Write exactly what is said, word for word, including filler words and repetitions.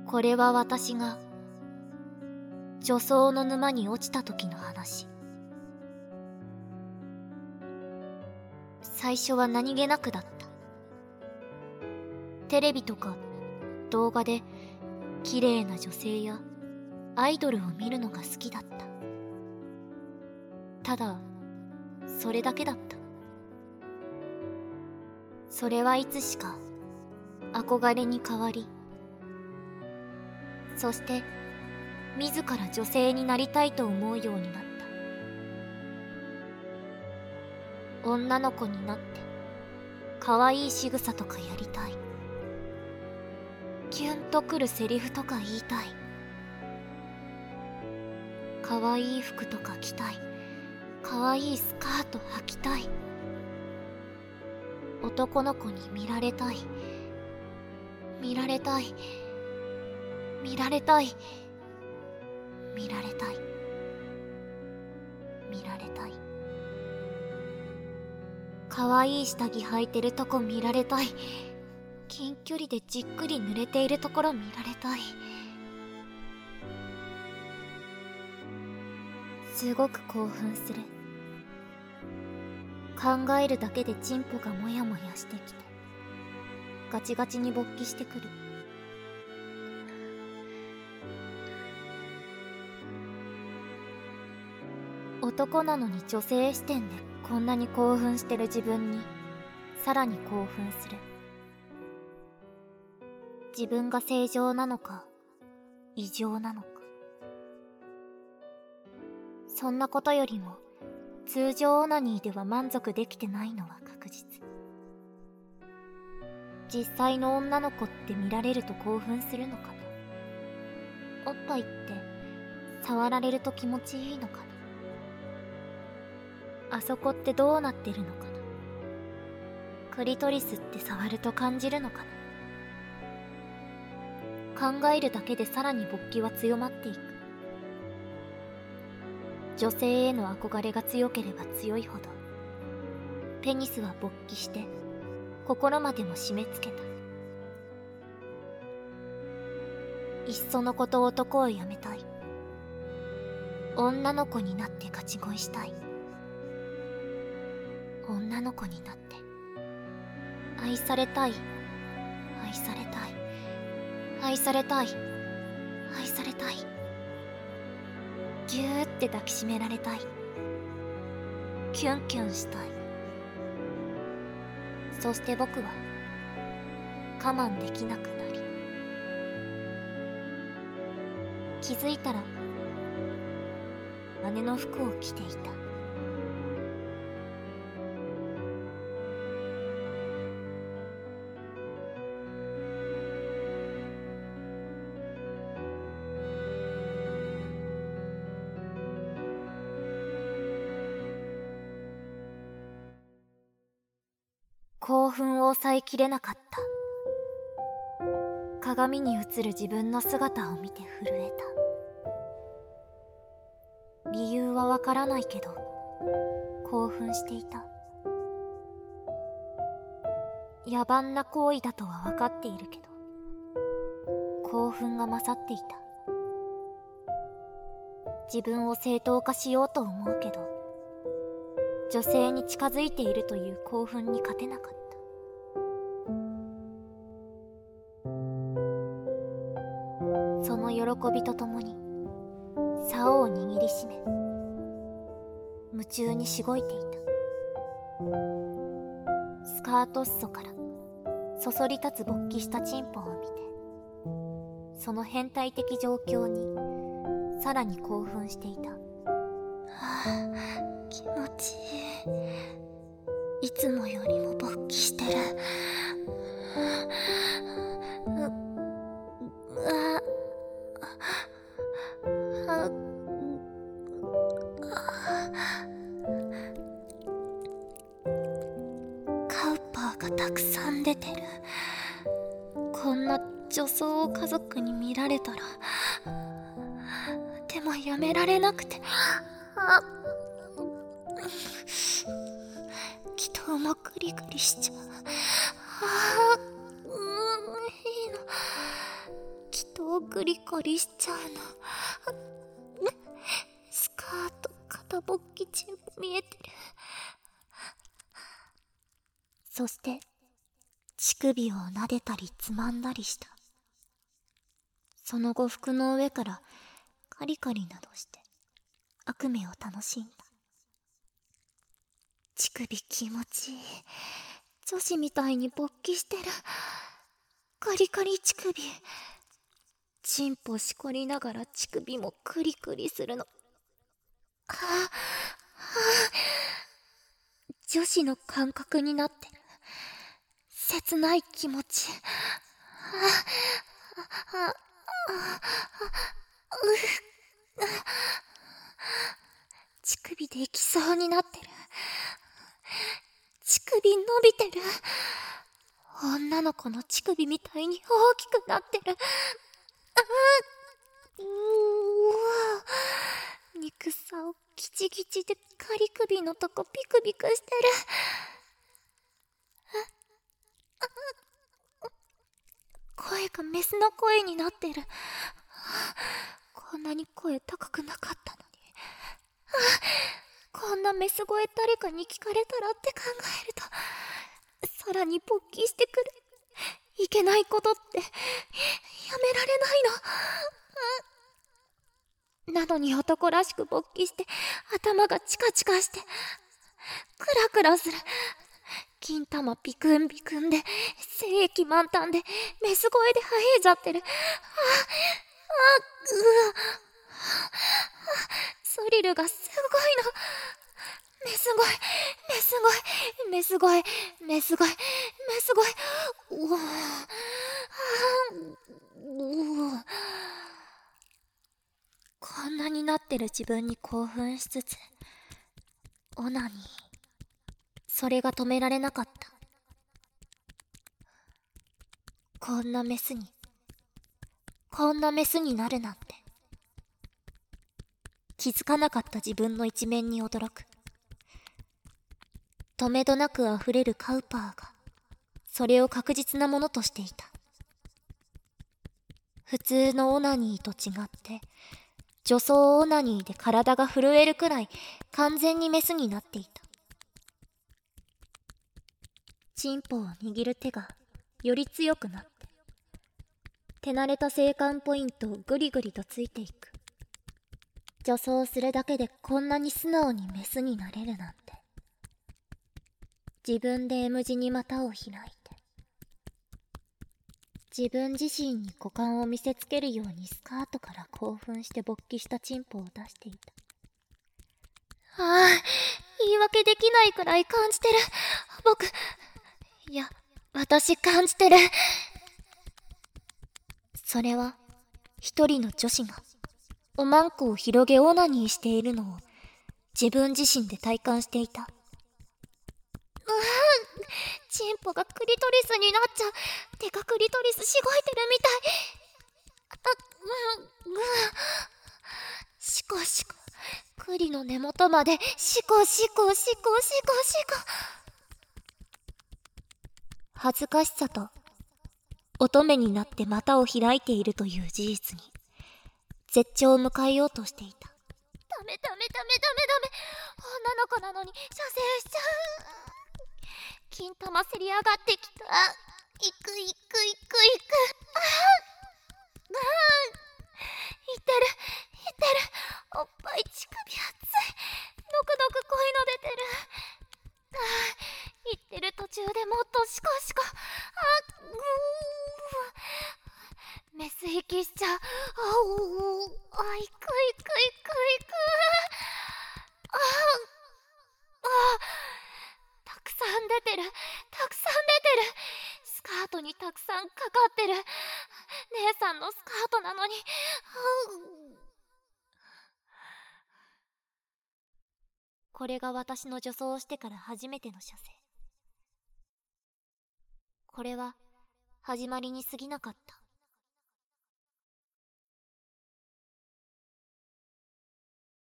これは私が女装の沼に落ちた時の話。最初は何気なくだった。テレビとか動画で綺麗な女性やアイドルを見るのが好きだった。ただそれだけだった。それはいつしか憧れに変わり、そして自ら女性になりたいと思うようになった。女の子になって可愛い仕草とかやりたい。キュンとくるセリフとか言いたい。可愛い服とか着たい。可愛いスカート履きたい。男の子に見られたい。見られたい。見られたい。見られたい。見られたい。可愛い下着履いてるとこ見られたい。近距離でじっくり濡れているところ見られたい。すごく興奮する。考えるだけでチンポがモヤモヤしてきてガチガチに勃起してくる。男なのに女性視点でこんなに興奮してる自分にさらに興奮する。自分が正常なのか異常なのか。そんなことよりも通常オナニーでは満足できてないのは確実。実際の女の子って見られると興奮するのかな。おっぱいって触られると気持ちいいのかな。あそこってどうなってるのかな。クリトリスって触ると感じるのかな。考えるだけでさらに勃起は強まっていく。女性への憧れが強ければ強いほどペニスは勃起して心までも締め付けた。いっそのこと男をやめたい。女の子になってガチ恋したい。女の子になって愛されたい。愛されたい。愛されたい。愛されたい。ぎゅーって抱きしめられたい。キュンキュンしたい。そして僕は我慢できなくなり、気づいたら姉の服を着ていた。興奮を抑えきれなかった。鏡に映る自分の姿を見て震えた。理由はわからないけど興奮していた。野蛮な行為だとは分かっているけど興奮が勝っていた。自分を正当化しようと思うけど女性に近づいているという興奮に勝てなかった。その喜びとともに竿を握りしめ夢中にしごいていた。スカート裾からそそり立つ勃起したチンポを見てその変態的状況にさらに興奮していた。はあ、気持ちいい。いつもよりも勃起してる。う、あ、あ、カウパーがたくさん出てる。こんな女装を家族に見られたら、でもやめられなくて、あ、気筒もグリグリしちゃう。あ、うん、いいの。気筒クリコリしちゃうの。スカート、肩ぼっきチンポ見えてる。そして、乳首を撫でたりつまんだりした。その後服の上からカリカリなどして悪夢を楽しんだ。乳首気持ちいい。女子みたいに勃起してる。カリカリ乳首。チンポしこりながら乳首もクリクリするの。はぁ、はぁ。女子の感覚になってる。切ない気持ち。はぁ、はぁ、はぁ、うぅ。乳首できそうになってる。乳首伸びてる。女の子の乳首みたいに大きくなってる。ああ、うわ、肉さをギチギチでカリ首のとこピクピクしてる。声がメスの声になってる。こんなに声高くなかったのに。こんなメス声誰かに聞かれたらって考えると、さらに勃起してくる。いけないことってやめられないの。なのに男らしく勃起して頭がチカチカしてクラクラする。金玉ピクンピクンで精液満タンでメス声で生えちゃってる。ああ、うわ、スリルがすごいの。メス声、メス声、メス声、メス声、メス声。うわあ、うわ、こんなになってる自分に興奮しつつ、オナニー、それが止められなかった。こんなメスに、こんなメスになるなんて。気づかなかった自分の一面に驚く。とめどなく溢れるカウパーが、それを確実なものとしていた。普通のオナニーと違って、女装オナニーで体が震えるくらい完全にメスになっていた。チンポを握る手がより強くなって、手慣れた性感ポイントをグリグリとついていく。女装するだけでこんなに素直にメスになれるなんて。自分で M 字に股を開いて、自分自身に股間を見せつけるようにスカートから興奮して勃起したチンポを出していた。ああ、言い訳できないくらい感じてる。僕、いや、私感じてる。それは、一人の女子が、おまんこを広げオナニーしているのを、自分自身で体感していた。うわぁ、チンポがクリトリスになっちゃう。てかクリトリスしごいてるみたい。あ、うん、うん。シコシコ。栗の根元までシコシコシコシコシコ。恥ずかしさと乙女になって股を開いているという事実に絶頂を迎えようとしていた。ダメダメダメダメダメ。女の子なのに射精しちゃう。金玉せり上がってきた。いくいくいくいく。ああ、ああ、いってるいってる。おっぱい乳首熱い。のくのく濃いの出てる。ああ、いってる途中でもっとシコシコ。あ、ぐー。メス息しちゃう。あおー、あ、いくいくいくいく。ああ、ああ、たくさん出てる。たくさん出てる。スカートにたくさんかかってる。姉さんのスカートなのに。これが私の女装をしてから初めての射精。これは始まりに過ぎなかった。